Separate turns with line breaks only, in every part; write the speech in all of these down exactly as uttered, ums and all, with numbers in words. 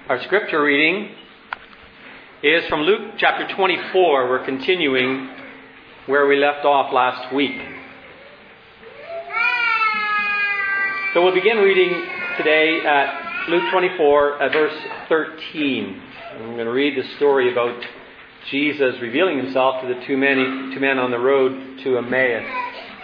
Our scripture reading is from Luke chapter twenty-four. We're continuing where we left off last week. So we'll begin reading today at Luke twenty-four at verse thirteen. I'm going to read the story about Jesus revealing himself to the two men, two men on the road to Emmaus.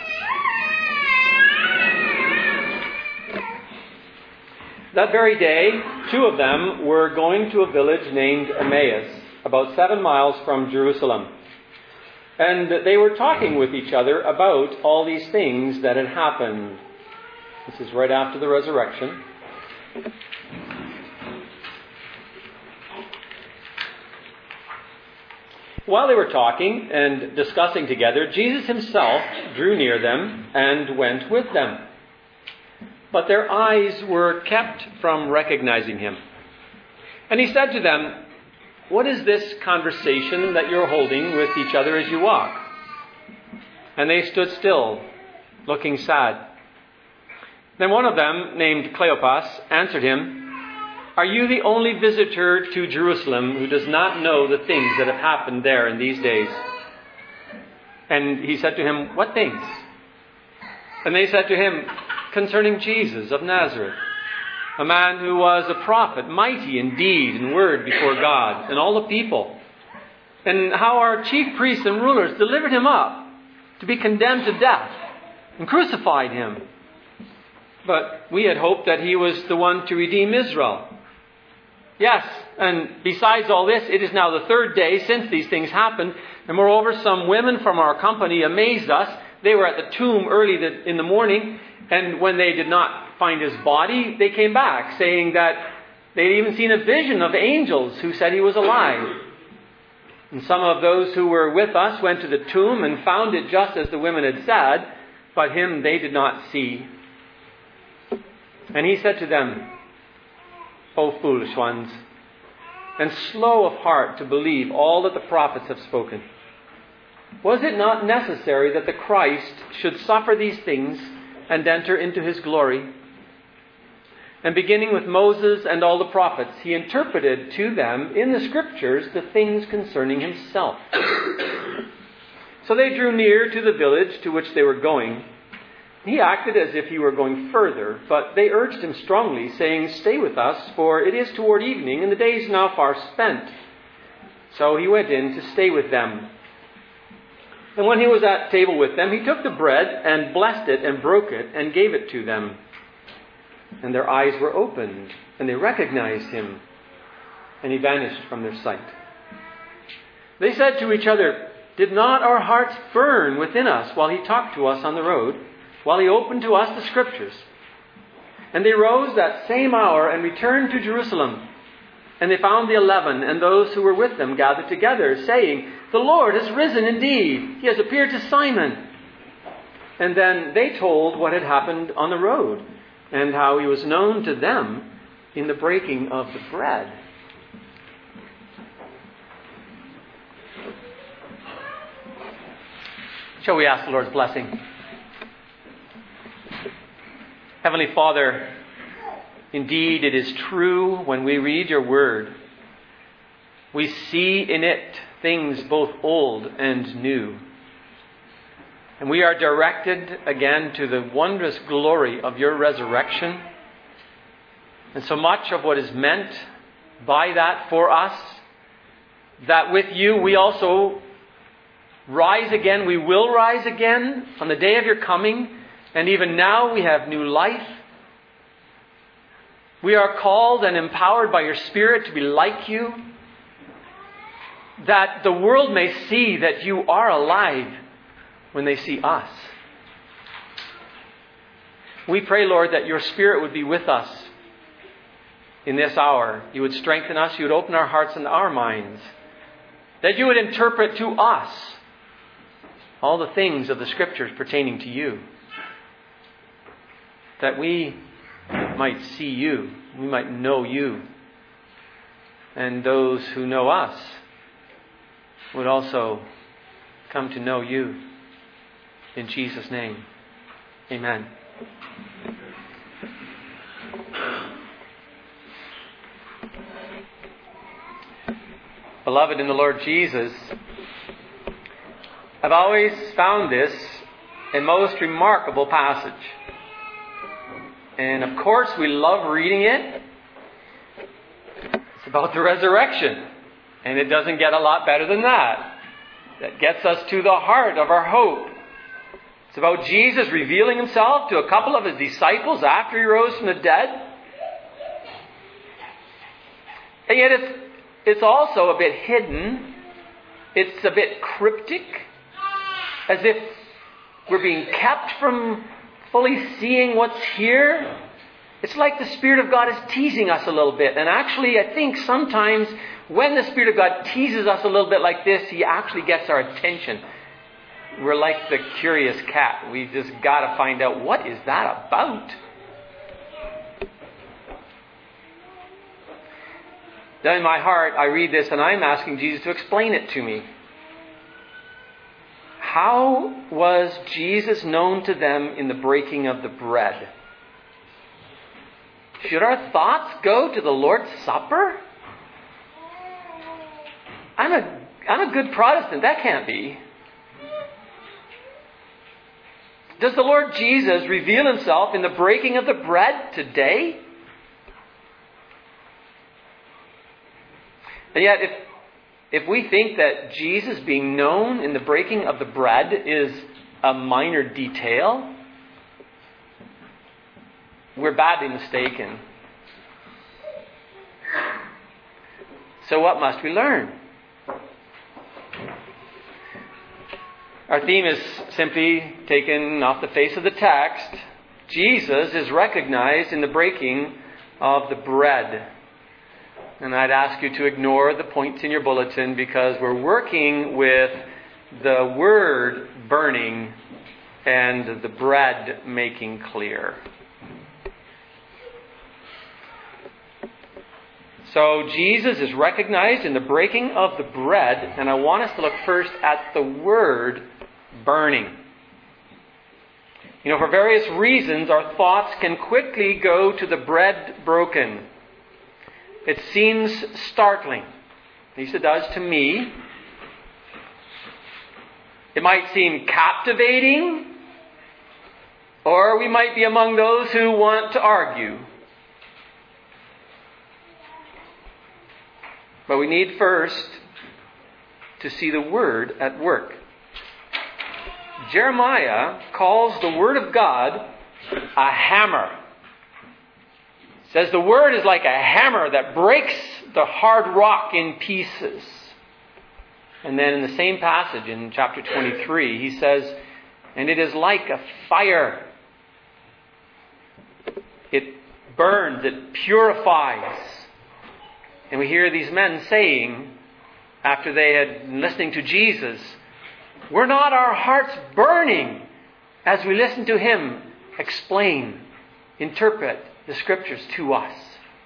That very day, two of them were going to a village named Emmaus, about seven miles from Jerusalem. And they were talking with each other about all these things that had happened. This is right after the resurrection. While they were talking and discussing together, Jesus himself drew near them and went with them. But their eyes were kept from recognizing him. And he said to them, "What is this conversation that you're holding with each other as you walk?" And they stood still, looking sad. Then one of them, named Cleopas, answered him, "Are you the only visitor to Jerusalem who does not know the things that have happened there in these days?" And he said to him, "What things?" And they said to him, "Concerning Jesus of Nazareth, a man who was a prophet, mighty in deed and word before God and all the people, and how our chief priests and rulers delivered him up to be condemned to death and crucified him. But we had hoped that he was the one to redeem Israel. Yes, and besides all this, it is now the third day since these things happened, and moreover some women from our company amazed us. They were at the tomb early in the morning, and when they did not find his body, they came back, saying that they had even seen a vision of angels who said he was alive. And some of those who were with us went to the tomb and found it just as the women had said, but him they did not see." And he said to them, "O foolish ones, and slow of heart to believe all that the prophets have spoken. Was it not necessary that the Christ should suffer these things and enter into his glory?" And beginning with Moses and all the prophets, he interpreted to them in the scriptures the things concerning himself. So they drew near to the village to which they were going. He acted as if he were going further, but they urged him strongly, saying, "Stay with us, for it is toward evening, and the day is now far spent." So he went in to stay with them. And when he was at table with them, he took the bread and blessed it and broke it and gave it to them. And their eyes were opened, and they recognized him, and he vanished from their sight. They said to each other, "Did not our hearts burn within us while he talked to us on the road, while he opened to us the scriptures?" And they rose that same hour and returned to Jerusalem. And they found the eleven and those who were with them gathered together, saying, "The Lord has risen indeed. He has appeared to Simon." And then they told what had happened on the road, and how he was known to them in the breaking of the bread. Shall we ask the Lord's blessing? Heavenly Father, indeed it is true when we read your word. We see in it things both old and new. And we are directed again to the wondrous glory of your resurrection. And so much of what is meant by that for us, that with you we also rise again, we will rise again on the day of your coming. And even now we have new life. We are called and empowered by your Spirit to be like you, that the world may see that you are alive when they see us. We pray, Lord, that your Spirit would be with us in this hour. You would strengthen us. You would open our hearts and our minds. That you would interpret to us all the things of the Scriptures pertaining to you. That we might see you, we might know you, and those who know us would also come to know you. In Jesus' name, amen. Beloved in the Lord Jesus, I've always found this a most remarkable passage. And of course we love reading it. It's about the resurrection. And it doesn't get a lot better than that. That gets us to the heart of our hope. It's about Jesus revealing himself to a couple of his disciples after he rose from the dead. And yet it's, it's also a bit hidden. It's a bit cryptic. As if we're being kept from fully seeing what's here. It's like the Spirit of God is teasing us a little bit. And actually, I think sometimes when the Spirit of God teases us a little bit like this, He actually gets our attention. We're like the curious cat. We just got to find out, what is that about? Then in my heart, I read this and I'm asking Jesus to explain it to me. How was Jesus known to them in the breaking of the bread? Should our thoughts go to the Lord's Supper? I'm a, I'm a good Protestant. That can't be. Does the Lord Jesus reveal himself in the breaking of the bread today? And yet, if, if we think that Jesus being known in the breaking of the bread is a minor detail, we're badly mistaken. So what must we learn? Our theme is simply taken off the face of the text. Jesus is recognized in the breaking of the bread. And I'd ask you to ignore the points in your bulletin because we're working with the word burning and the bread making clear. So Jesus is recognized in the breaking of the bread, and I want us to look first at the word burning. You know, for various reasons, our thoughts can quickly go to the bread broken. It seems startling. At least it does to me. It might seem captivating, or we might be among those who want to argue. But we need first to see the Word at work. Jeremiah calls the Word of God a hammer. It says the Word is like a hammer that breaks the hard rock in pieces. And then in the same passage in chapter twenty-three, he says, and it is like a fire. It burns, it purifies. And we hear these men saying, after they had been listening to Jesus, were not our hearts burning as we listen to Him explain, interpret the Scriptures to us?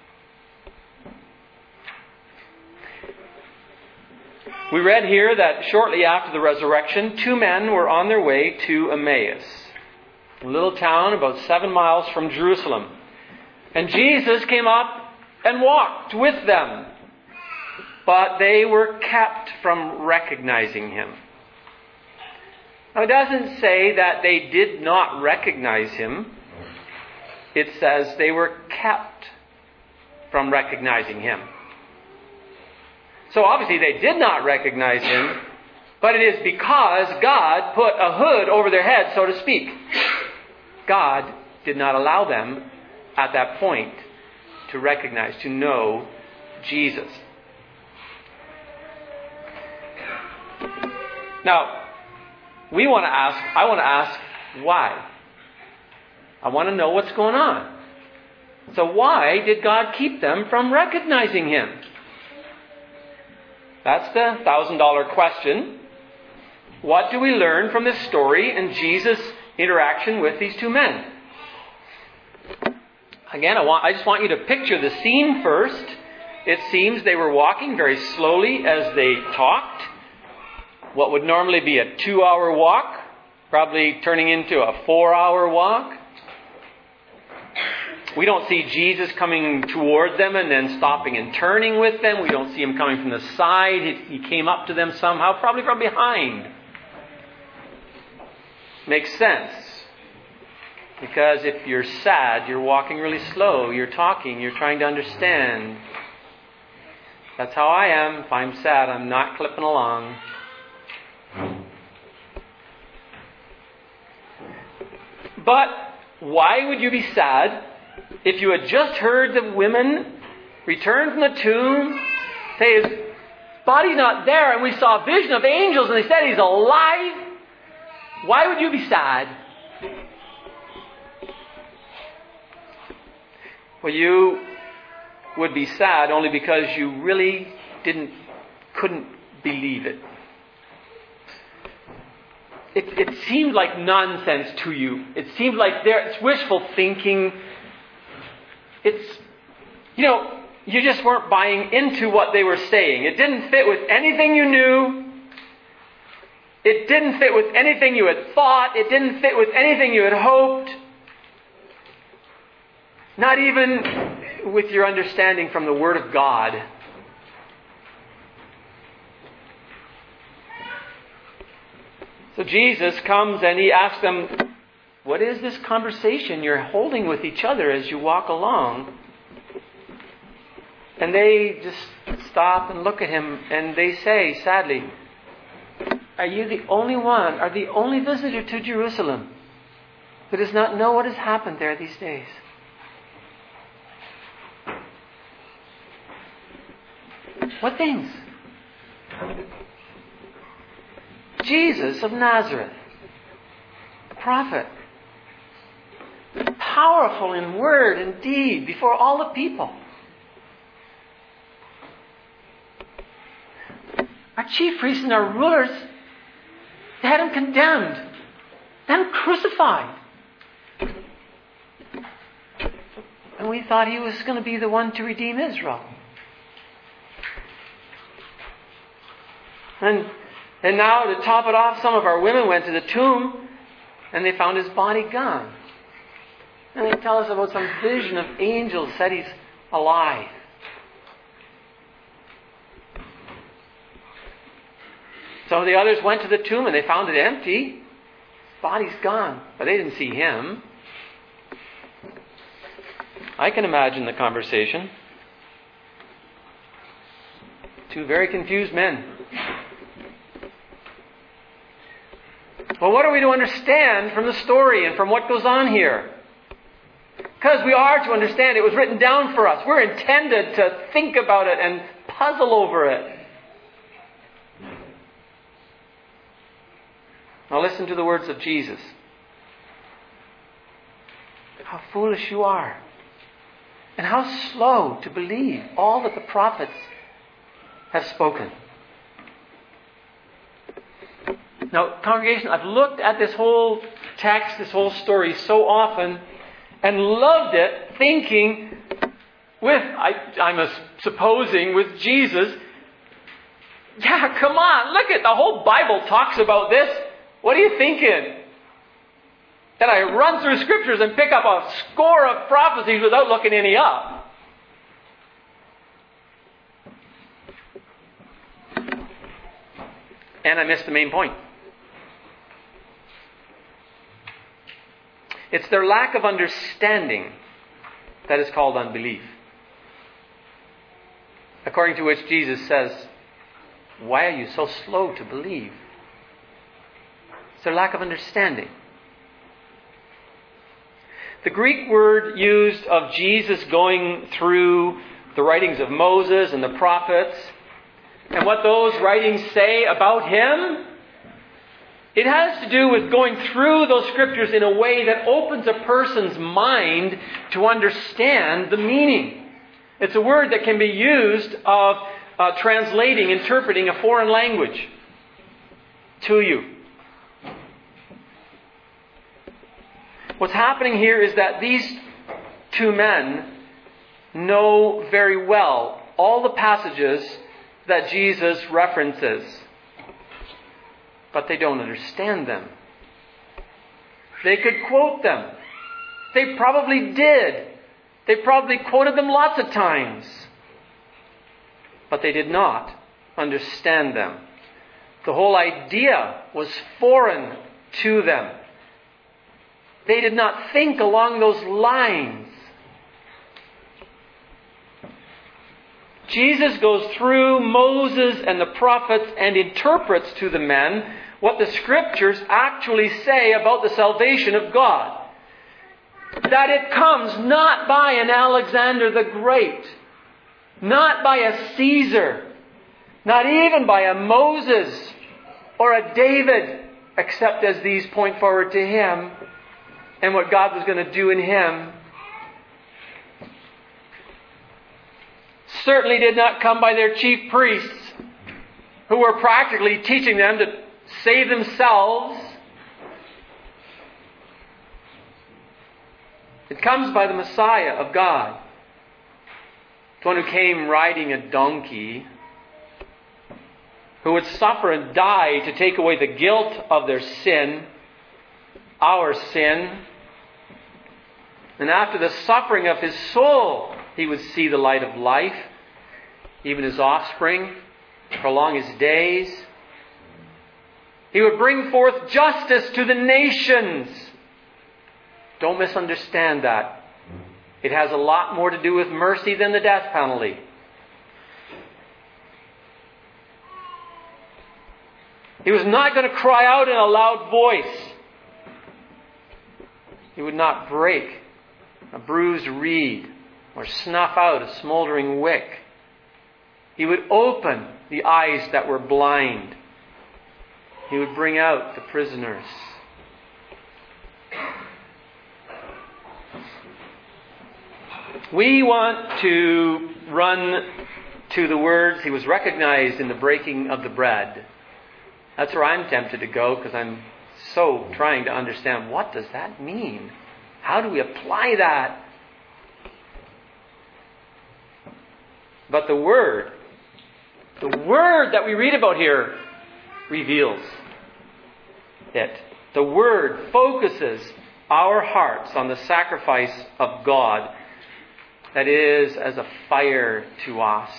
We read here that shortly after the resurrection, two men were on their way to Emmaus, a little town about seven miles from Jerusalem. And Jesus came up and walked with them, but they were kept from recognizing Him. Now, it doesn't say that they did not recognize Him. It says they were kept from recognizing Him. So obviously they did not recognize Him, but it is because God put a hood over their head, so to speak. God did not allow them at that point to recognize, to know Jesus. Now, we want to ask, I want to ask, why? I want to know what's going on. So why did God keep them from recognizing Him? That's the thousand dollar question. What do we learn from this story and Jesus' interaction with these two men? Again, I want, I just want you to picture the scene first. It seems they were walking very slowly as they talked. What would normally be a two-hour walk, probably turning into a four-hour walk. We don't see Jesus coming toward them and then stopping and turning with them. We don't see him coming from the side. He, he came up to them somehow, probably from behind. Makes sense. Because if you're sad, you're walking really slow. You're talking. You're trying to understand. That's how I am. If I'm sad, I'm not clipping along. But why would you be sad if you had just heard the women return from the tomb, say his body's not there, and we saw a vision of angels and they said he's alive? Why would you be sad? Well, you would be sad only because you really didn't, couldn't believe it. It, it seemed like nonsense to you. It seemed like there, it's wishful thinking. It's, you know, you just weren't buying into what they were saying. It didn't fit with anything you knew. It didn't fit with anything you had thought. It didn't fit with anything you had hoped. Not even with your understanding from the Word of God. So Jesus comes and he asks them, what is this conversation you're holding with each other as you walk along? And they just stop and look at him and they say, sadly, are you the only one, are the only visitor to Jerusalem who does not know what has happened there these days? What things? Jesus of Nazareth, a prophet, powerful in word and deed before all the people. Our chief priests and our rulers, they had him condemned, they had him crucified. And we thought he was going to be the one to redeem Israel. And And now, to top it off, some of our women went to the tomb and they found his body gone. And they tell us about some vision of angels said he's alive. Some of the others went to the tomb and they found it empty. His body's gone. But they didn't see him. I can imagine the conversation. Two very confused men. Well, what are we to understand from the story and from what goes on here? Because we are to understand it was written down for us. We're intended to think about it and puzzle over it. Now listen to the words of Jesus. How foolish you are. And how slow to believe all that the prophets have spoken. Now, congregation, I've looked at this whole text, this whole story so often and loved it, thinking with, I, I'm supposing, with Jesus, yeah, come on, look at the whole Bible talks about this. What are you thinking? That I run through scriptures and pick up a score of prophecies without looking any up. And I missed the main point. It's their lack of understanding that is called unbelief. According to which Jesus says, why are you so slow to believe? It's their lack of understanding. The Greek word used of Jesus going through the writings of Moses and the prophets and what those writings say about him, it has to do with going through those scriptures in a way that opens a person's mind to understand the meaning. It's a word that can be used of uh, translating, interpreting a foreign language to you. What's happening here is that these two men know very well all the passages that Jesus references. But they don't understand them. They could quote them. They probably did. They probably quoted them lots of times. But they did not understand them. The whole idea was foreign to them. They did not think along those lines. Jesus goes through Moses and the prophets and interprets to the men what the Scriptures actually say about the salvation of God. That it comes not by an Alexander the Great, not by a Caesar, not even by a Moses or a David, except as these point forward to him and what God was going to do in him. Certainly did not come by their chief priests, who were practically teaching them to save themselves. It comes by the Messiah of God, the one who came riding a donkey, who would suffer and die to take away the guilt of their sin, our sin. And after the suffering of his soul, he would see the light of life, even his offspring, prolong his days. He would bring forth justice to the nations. Don't misunderstand that. It has a lot more to do with mercy than the death penalty. He was not going to cry out in a loud voice. He would not break a bruised reed or snuff out a smoldering wick. He would open the eyes that were blind. He would bring out the prisoners. We want to run to the words, he was recognized in the breaking of the bread. That's where I'm tempted to go, because I'm so trying to understand, what does that mean? How do we apply that? But the Word, the Word that we read about here reveals it. The Word focuses our hearts on the sacrifice of God that is as a fire to us.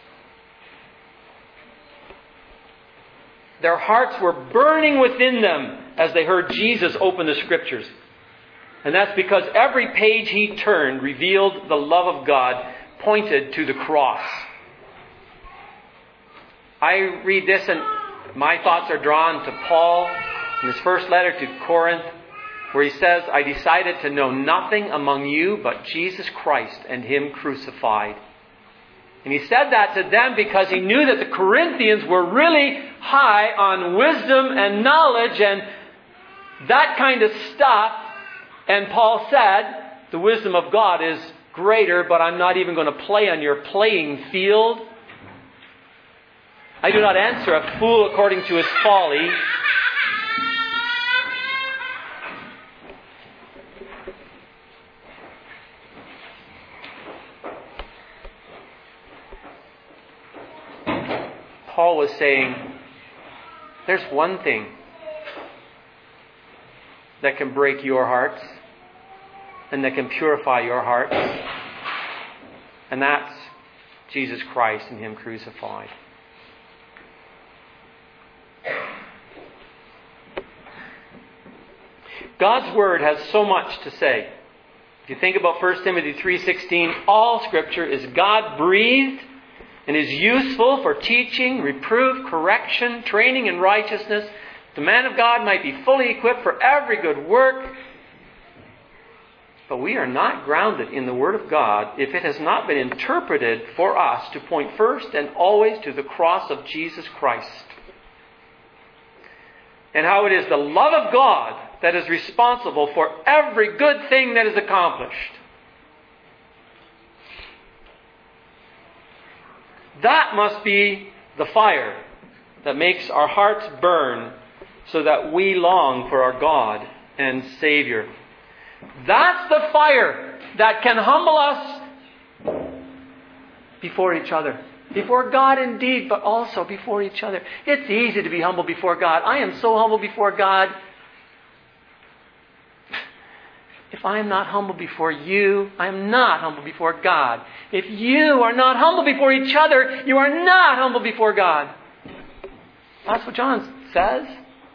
Their hearts were burning within them as they heard Jesus open the Scriptures. And that's because every page he turned revealed the love of God pointed to the cross. I read this and my thoughts are drawn to Paul in his first letter to Corinth, where he says, I decided to know nothing among you but Jesus Christ and Him crucified. And he said that to them because he knew that the Corinthians were really high on wisdom and knowledge and that kind of stuff. And Paul said, the wisdom of God is greater, but I'm not even going to play on your playing field. I do not answer a fool according to his folly. Paul was saying, there's one thing that can break your hearts and that can purify your hearts, and that's Jesus Christ and Him crucified. God's Word has so much to say. If you think about First Timothy three sixteen, all Scripture is God-breathed and is useful for teaching, reproof, correction, training in righteousness. The man of God might be fully equipped for every good work. But we are not grounded in the Word of God if it has not been interpreted for us to point first and always to the cross of Jesus Christ. And how it is the love of God that is responsible for every good thing that is accomplished. That must be the fire that makes our hearts burn so that we long for our God and Savior. That's the fire that can humble us before each other. Before God indeed, but also before each other. It's easy to be humble before God. I am so humble before God. If I am not humble before you, I am not humble before God. If you are not humble before each other, you are not humble before God. That's what John says.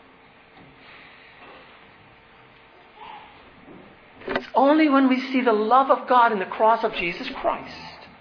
It's only when we see the love of God in the cross of Jesus Christ.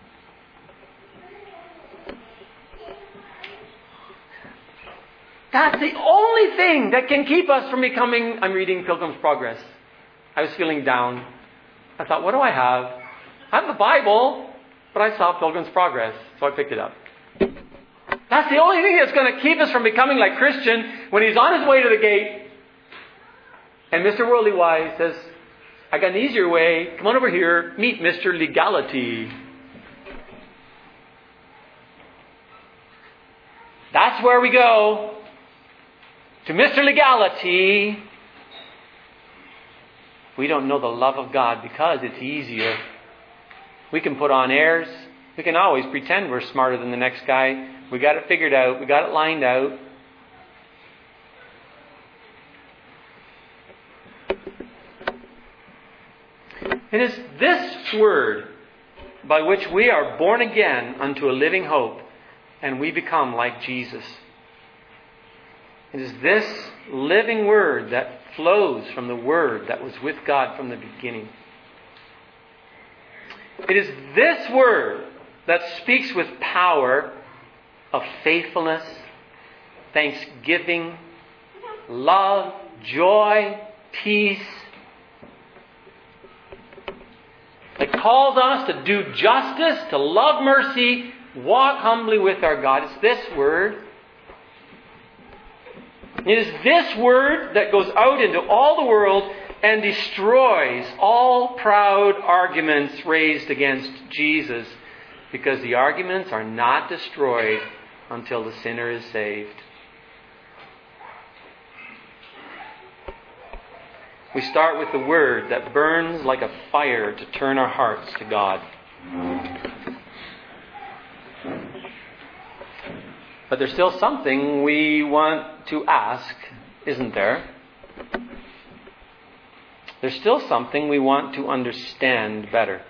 That's the only thing that can keep us from becoming... I'm reading Pilgrim's Progress. I was feeling down. I thought, what do I have? I have the Bible, but I saw Pilgrim's Progress, so I picked it up. That's the only thing that's going to keep us from becoming like Christian when he's on his way to the gate. And Mister Worldly Wise says, I got an easier way. Come on over here. Meet Mister Legality. That's where we go. To Mister Legality. We don't know the love of God because it's easier. We can put on airs. We can always pretend we're smarter than the next guy. We got it figured out. We got it lined out. It is this word by which we are born again unto a living hope and we become like Jesus. It is this living word that flows from the word that was with God from the beginning. It is this word that speaks with power of faithfulness, thanksgiving, love, joy, peace. It calls us to do justice, to love mercy, walk humbly with our God. It's this word. It is this word that goes out into all the world and destroys all proud arguments raised against Jesus, because the arguments are not destroyed until the sinner is saved. We start with the word that burns like a fire to turn our hearts to God. But there's still something we want to ask, isn't there? There's still something we want to understand better.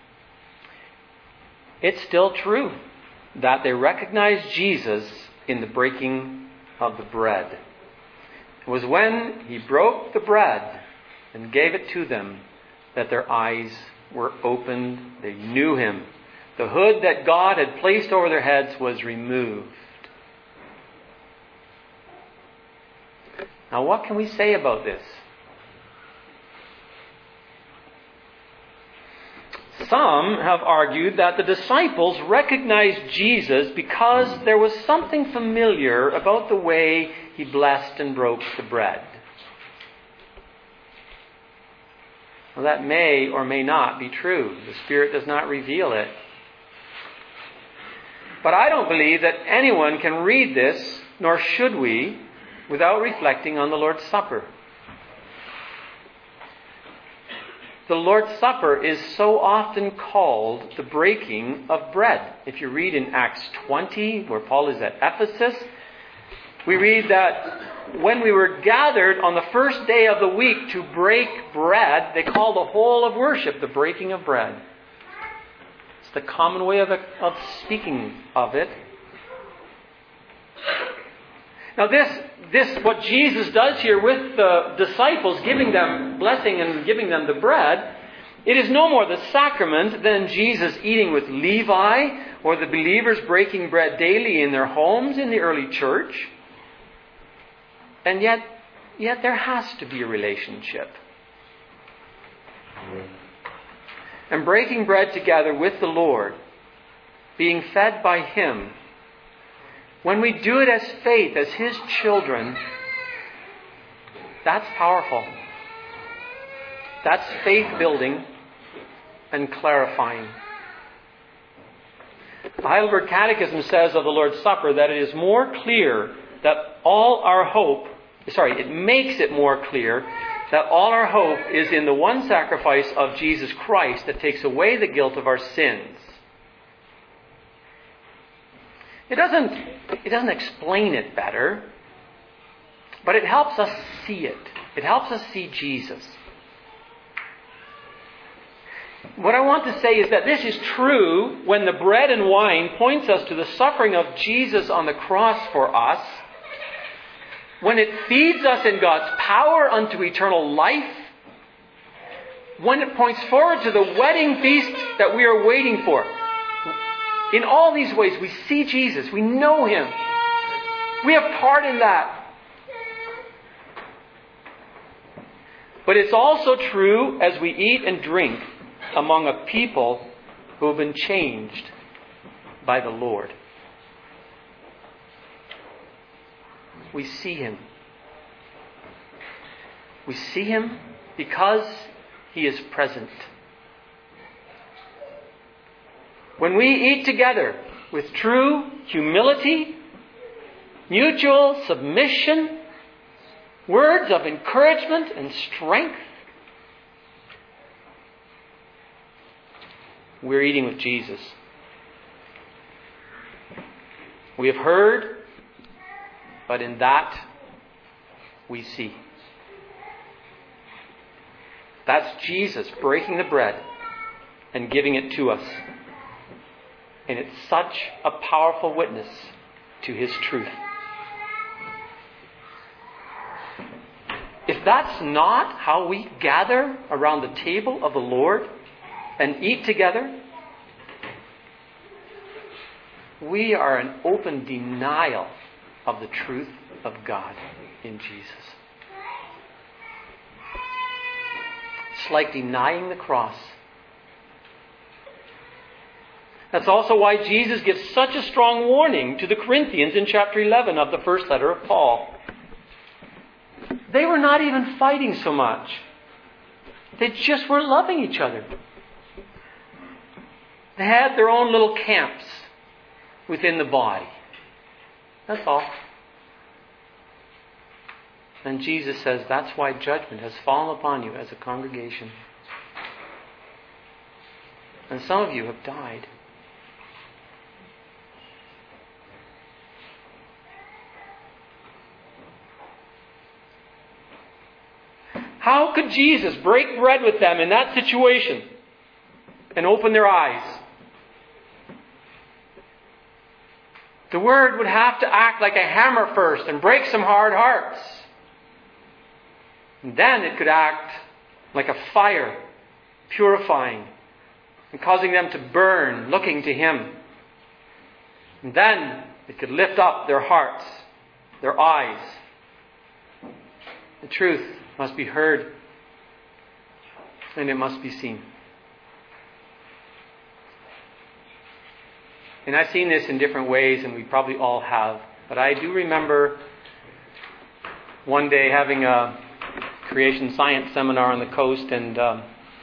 It's still true that they recognized Jesus in the breaking of the bread. It was when he broke the bread and gave it to them that their eyes were opened. They knew him. The hood that God had placed over their heads was removed. Now, what can we say about this? Some have argued that the disciples recognized Jesus because there was something familiar about the way he blessed and broke the bread. Well, that may or may not be true. The Spirit does not reveal it. But I don't believe that anyone can read this, nor should we, without reflecting on the Lord's Supper. The Lord's Supper is so often called the breaking of bread. If you read in Acts twenty, where Paul is at Ephesus, we read that when we were gathered on the first day of the week to break bread, they call the whole of worship the breaking of bread. It's the common way of, of speaking of it. Now this, this, what Jesus does here with the disciples, giving them blessing and giving them the bread, it is no more the sacrament than Jesus eating with Levi or the believers breaking bread daily in their homes in the early church. And yet, yet there has to be a relationship. And breaking bread together with the Lord, being fed by Him, when we do it as faith, as His children, that's powerful. That's faith building and clarifying. The Heidelberg Catechism says of the Lord's Supper that it is more clear that all our hope, sorry, it makes it more clear that all our hope is in the one sacrifice of Jesus Christ that takes away the guilt of our sins. It doesn't, it doesn't explain it better, but it helps us see it. It helps us see Jesus. what I want to say is that this is true when the bread and wine points us to the suffering of Jesus on the cross for us, when it feeds us in God's power unto eternal life, when it points forward to the wedding feast that we are waiting for. In all these ways, we see Jesus. We know Him. We have part in that. But it's also true as we eat and drink among a people who have been changed by the Lord. We see Him. We see Him because He is present. When we eat together with true humility, mutual submission, words of encouragement and strength, we're eating with Jesus. We have heard, but in that we see. That's Jesus breaking the bread and giving it to us. And it's such a powerful witness to His truth. If that's not how we gather around the table of the Lord and eat together, we are in open denial of the truth of God in Jesus. It's like denying the cross. That's also why Jesus gives such a strong warning to the Corinthians in chapter eleven of the first letter of Paul. They were not even fighting so much. They just were loving each other. They had their own little camps within the body. That's all. And Jesus says that's why judgment has fallen upon you as a congregation. And some of you have died. How could Jesus break bread with them in that situation and open their eyes? The Word would have to act like a hammer first and break some hard hearts. And then it could act like a fire, purifying and causing them to burn, looking to Him. And then it could lift up their hearts, their eyes. The truth must be heard, and it must be seen. And I've seen this in different ways, and we probably all have. But I do remember one day having a creation science seminar on the coast, and um,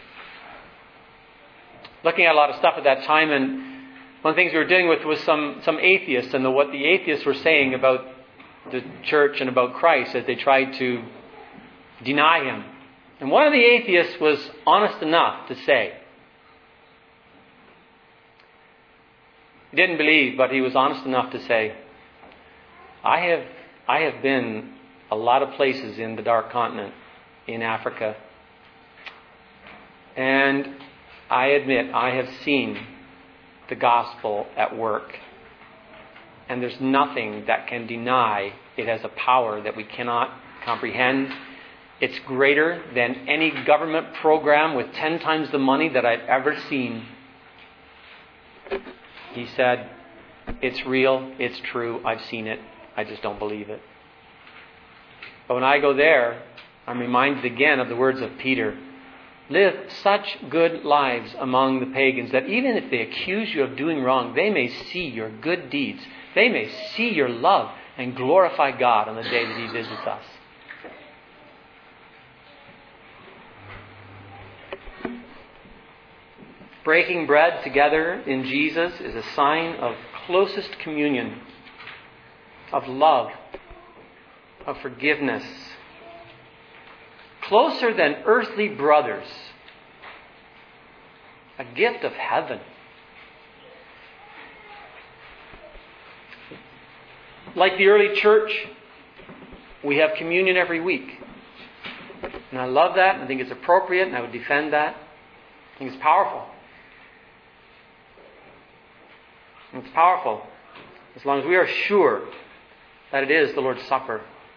looking at a lot of stuff at that time. And one of the things we were dealing with was some, some atheists, and the, what the atheists were saying about the church and about Christ as they tried to deny Him. And one of the atheists was honest enough to say, he didn't believe, but he was honest enough to say, I have I have been a lot of places in the Dark Continent, in Africa, and I admit I have seen the gospel at work. And there's nothing that can deny it has a power that we cannot comprehend. It's greater than any government program with ten times the money that I've ever seen. He said, it's real, it's true, I've seen it, I just don't believe it. But when I go there, I'm reminded again of the words of Peter. Live such good lives among the pagans that even if they accuse you of doing wrong, they may see your good deeds. They may see your love and glorify God on the day that He visits us. Breaking bread together in Jesus is a sign of closest communion, of love, of forgiveness. Closer than earthly brothers. A gift of heaven. Like the early church, we have communion every week. And I love that, and I think it's appropriate, and I would defend that. I think it's powerful. It's powerful as long as we are sure that it is the Lord's Supper.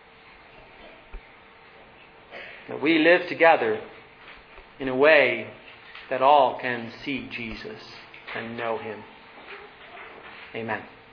That we live together in a way that all can see Jesus and know Him. Amen.